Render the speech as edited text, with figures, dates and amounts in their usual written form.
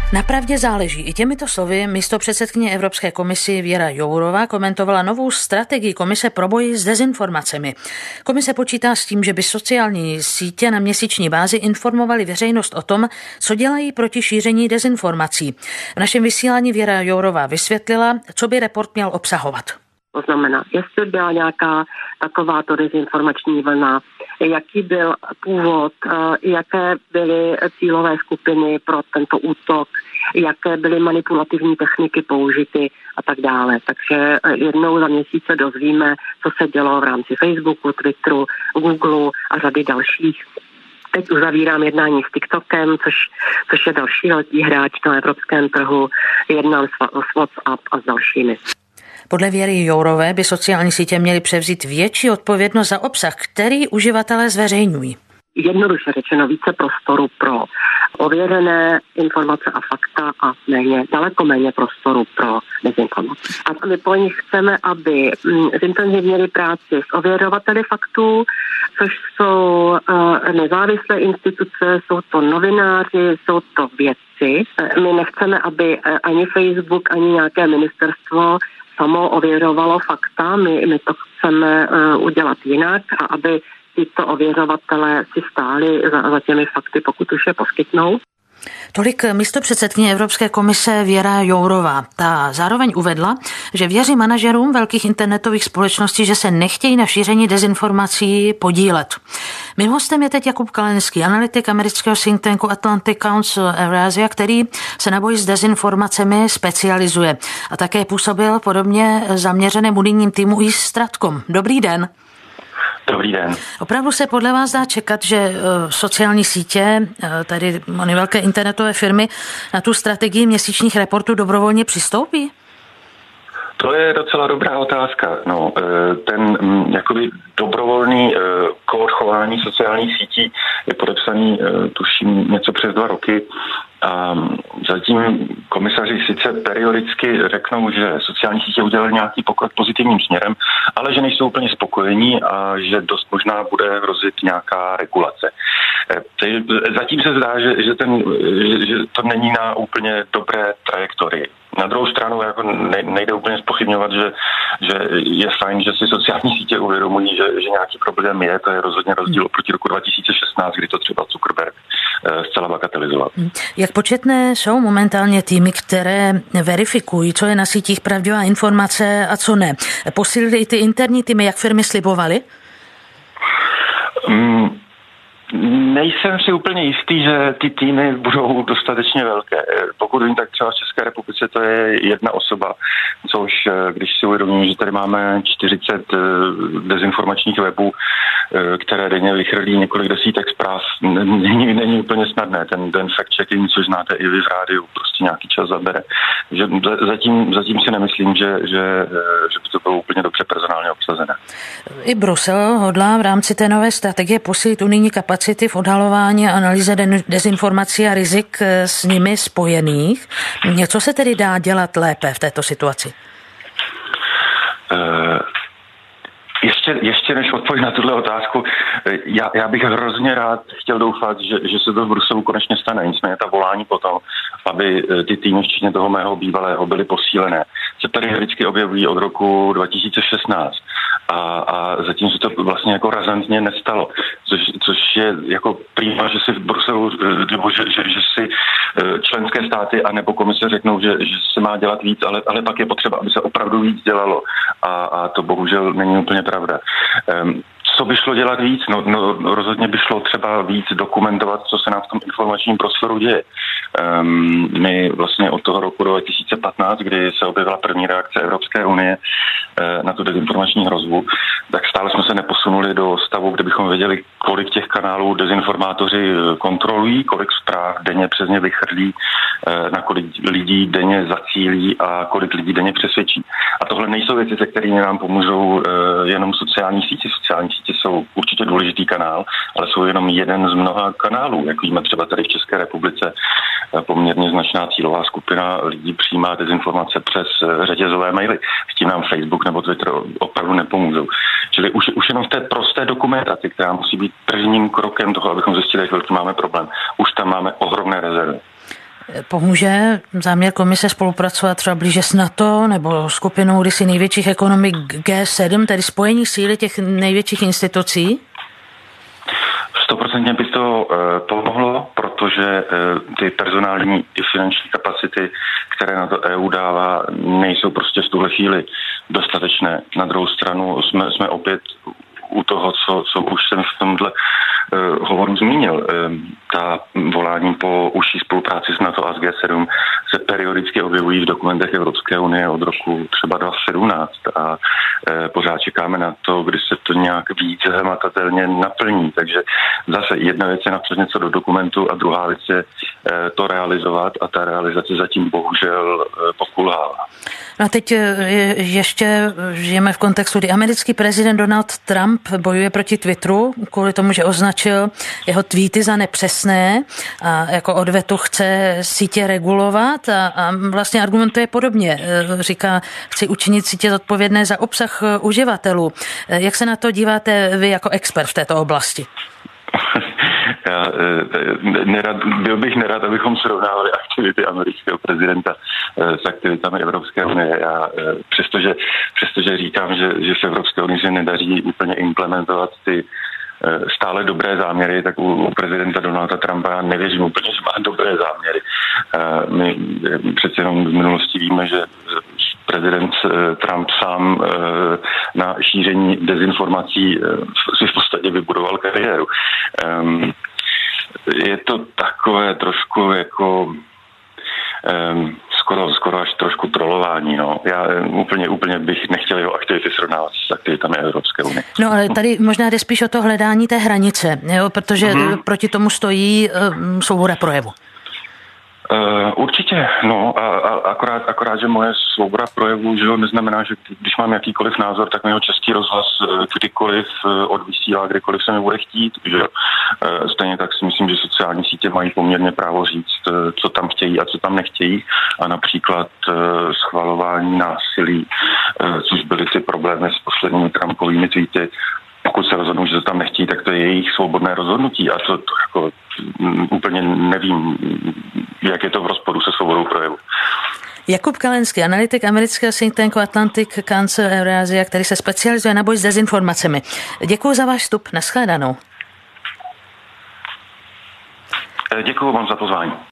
Na pravdě záleží. I těmito slovy místopředsedkyně Evropské komisi Věra Jourová komentovala novou strategii komise pro boj s dezinformacemi. Komise počítá s tím, že by sociální sítě na měsíční bázi informovaly veřejnost o tom, co dělají proti šíření dezinformací. V našem vysílání Věra Jourová vysvětlila, co by report měl obsahovat. To znamená, jestli byla nějaká takováto dezinformační vlna, jaký byl původ, jaké byly cílové skupiny pro tento útok, jaké byly manipulativní techniky použity a tak dále. Takže jednou za měsíc se dozvíme, co se dělo v rámci Facebooku, Twitteru, Google a řady dalších. Teď uzavírám jednání s TikTokem, což je další velký hráč na evropském trhu. Jednám s WhatsApp a s dalšími. Podle Věry Jourové by sociální sítě měly převzít větší odpovědnost za obsah, který uživatelé zveřejňují. Jednoduše řečeno více prostoru pro ověřené informace a fakta a daleko méně prostoru pro dezinformace. A my po nich chceme, aby zintenzivnili práci s ověřovateli faktů, což jsou nezávislé instituce, jsou to novináři, jsou to vědci. My nechceme, aby ani Facebook, ani nějaké ministerstvo samo ověřovalo fakta, my to chceme udělat jinak a aby tyto ověřovatelé si stáli za těmi fakty, pokud už je poskytnou. Tolik místopředsedkyně Evropské komise Věra Jourová. Ta zároveň uvedla, že věří manažerům velkých internetových společností, že se nechtějí na šíření dezinformací podílet. Mým hostem je teď Jakub Kalenský, analytik amerického think tanku Atlantic Council Eurasia, který se na boj s dezinformacemi specializuje a také působil podobně zaměřeném unijním týmu i Stratcom. Dobrý den. Dobrý den. Opravdu se podle vás dá čekat, že sociální sítě, tady ony velké internetové firmy, na tu strategii měsíčních reportů dobrovolně přistoupí? To je docela dobrá otázka. No, ten jakoby dobrovolný kód chování sociálních sítí je podepsaný, tuším, něco přes 2 roky. A zatím komisaři sice periodicky řeknou, že sociální sítě udělali nějaký pokrok pozitivním směrem, ale že nejsou úplně spokojení a že dost možná bude hrozit nějaká regulace. Zatím se zdá, že to není na úplně dobré trajektorii. Na druhou stranu jako nejde úplně zpochybňovat, že je fajn, že si sociální sítě uvědomují, že nějaký problém je. To je rozhodně rozdíl oproti roku 2016, kdy to třeba Zuckerberg zcela bagatelizoval. Jak početné jsou momentálně týmy, které verifikují, co je na sítích pravdivá informace a co ne? Posílili i ty interní týmy, jak firmy slibovaly? Nejsem si úplně jistý, že ty týmy budou dostatečně velké. Pokud vím, tak třeba v České republice to je jedna osoba, což když si uvědomím, že tady máme 40 dezinformačních webů, které denně vychrlí několik desítek zpráv, není úplně snadné. Ten fact-checking, což znáte i vy v rádiu, prostě nějaký čas zabere. Že zatím si nemyslím, že by to bylo úplně dobře personálně obsazené. I Brusel hodlá v rámci té nové strategie posílit unijní kapacity v odhalování a analýze dezinformací a rizik s nimi spojených. Co se tedy dá dělat lépe v této situaci? Ještě než odpovím na tuhle otázku, já bych hrozně rád chtěl doufat, že se to v Bruselu konečně stane. Nicméně ta volání potom, aby ty týmy, včetně toho mého bývalého, byly posílené, se tady vždycky objevují od roku 2016 a zatím se to vlastně jako razantně nestalo, což je jako prima, že si v Bruselu, nebo že si členské státy a nebo komise řeknou, že se má dělat víc, ale pak je potřeba, aby se opravdu víc dělalo a to bohužel není úplně pravda. Co by šlo dělat víc? No, rozhodně by šlo třeba víc dokumentovat, co se nám v tom informačním prostoru děje. My vlastně od toho roku 2015, kdy se objevila první reakce Evropské unie na tu dezinformační hrozbu, tak stále jsme se neposunuli do stavu, kde bychom věděli, kolik těch kanálů dezinformátoři kontrolují, kolik zpráv denně přes ně vychrlí, na kolik lidí denně zacílí a kolik lidí denně přesvědčí. A tohle nejsou věci, se kterými nám pomůžou jenom sociální sítě. Sociální sítě jsou určitě důležitý kanál, ale jsou jenom jeden z mnoha kanálů. Jak víme třeba tady v České republice poměrně značná cílová skupina lidí přijímá dezinformace přes řetězové maily. S tím nám Facebook nebo Twitter opravdu nepomůžou. Čili už jenom v té prosté dokumentaci, která musí být prvním krokem toho, abychom zjistili, jak velký máme problém, už tam máme ohromné rezervy. Pomůže záměr komise spolupracovat třeba blíže s NATO nebo skupinou kdysi největších ekonomik G7, tedy spojení síly těch největších institucí? 100% by to pomohlo, protože ty personální i finanční kapacity, které na to EU dává, nejsou prostě v tuhle chvíli dostatečné. Na druhou stranu jsme opět u toho, co už jsem v tomhle hovoru zmínil. Ta volání po užší spolupráci s NATO a s G7 se periodicky objevují v dokumentech Evropské unie od roku třeba 2017 a pořád čekáme na to, kdy se to nějak víc hmatatelně naplní. Takže zase jedna věc je napsat něco do dokumentu a druhá věc je to realizovat a ta realizace zatím bohužel pokulhává. No a teď ještě žijeme v kontextu, kdy americký prezident Donald Trump bojuje proti Twitteru kvůli tomu, že označil jeho tweety za nepřesné a jako odvetu chce sítě regulovat a vlastně argumentuje podobně. Říká, chci učinit sítě zodpovědné za obsah uživatelů. Jak se na to díváte vy jako expert v této oblasti? Byl bych nerad, abychom srovnávali aktivity amerického prezidenta s aktivitami Evropské unie. Přestože říkám, že v Evropské unii se nedaří úplně implementovat ty stále dobré záměry, tak u prezidenta Donalda Trumpa já nevěřím úplně, že má dobré záměry. My přece jenom v minulosti víme, že prezident Trump sám na šíření dezinformací si v podstatě vybudoval kariéru. Je to takové trošku jako skoro až trošku trolování. No. Já úplně bych nechtěl jeho aktivity srovnávat s aktivitami Evropské unie. No ale tady možná jde spíš o to hledání té hranice, jo? Protože proti tomu stojí svoboda projevu. Určitě, no, akorát, že moje svoboda projevu, že neznamená, že když mám jakýkoliv názor, tak mi ho Český rozhlas kdykoliv odvysílá, kdykoliv se mi bude chtít, že stejně tak si myslím, že sociální sítě mají poměrně právo říct, co tam chtějí a co tam nechtějí a například schvalování násilí, což byly ty problémy s posledními Trumpovými tweety. Pokud se rozhodnou, že to tam nechtějí, tak to je jejich svobodné rozhodnutí a to jako úplně nevím, jak je to v rozporu se svobodou projevu. Jakub Kalenský, analytik amerického think tanku Atlantic Council Eurasia, který se specializuje na boj s dezinformacemi. Děkuji za váš vstup. Nashledanou. Děkuji vám za pozvání.